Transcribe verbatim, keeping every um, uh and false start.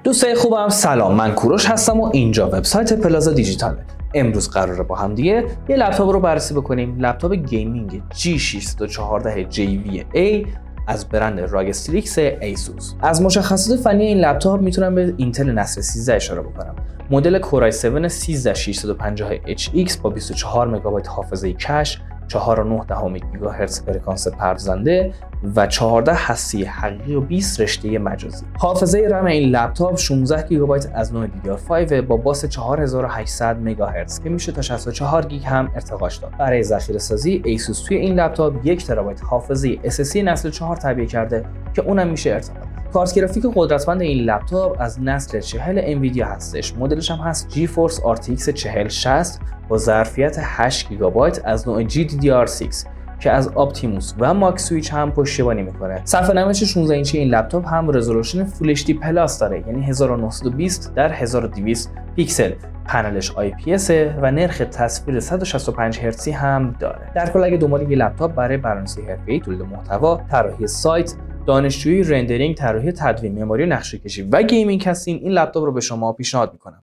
دوستای خوبم سلام، من کوروش هستم و اینجا وبسایت پلازا دیجیتاله. امروز قراره با هم دیگه یه لپتاپ رو بررسی بکنیم. لپتاپ گیمینگ جی ششصد و چهارده جی وی ای از برند راگ استریکس ایسوس. از مشخصات فنی این لپتاپ میتونم به اینتل نسل سیزده اشاره بکنم. مدل کورای هفت سیزده ششصد و پنجاه اچ ایکس با بیست و چهار مگابایت حافظه کش، چهار و نه دهم گیگاهرتز فرکانس پردازنده و چهارده هسته حقیقی و بیست رشته مجازی. حافظه رم این لپتاپ شانزده گیگابایت از نوع دی دی آر پنج با باس چهار هزار و هشتصد مگاهرتز که میشه تا شصت و چهار گیگ هم ارتقاش داد. برای ذخیره سازی ایسوس توی این لپتاپ یک ترابایت حافظه اس اس دی نسل چهار تعبیه کرده که اونم میشه ارتقا. کارت گرافیک قدرتمند این لپتاپ از نسل چهل انویدیا هستش. مدلش هم هست جی فورس آر تی ایکس چهل شصت با ظرفیت هشت گیگابایت از نوع جی دی دی آر شش که از آپتیموس و ماکس سویچ هم پشتیبانی میکنه. صفحه نمایش شانزده اینچی این لپتاپ هم رزولوشن فول اچ دی پلاس داره، یعنی هزار و نهصد و بیست در هزار و دویست پیکسل. پنلش آی پی اس و نرخ تصویر صد و شصت و پنج هرتزی هم داره. در کل اگه دنبال یه لپتاپ برای برنامه‌نویسی حرفه‌ای، تولید محتوا، طراحی سایت، دانشجویی، رندرینگ، طراحی تدوین، معماری و نقشه‌کشی و گیمینگ هستین، این لپتاپ رو به شما پیشنهاد میکنم.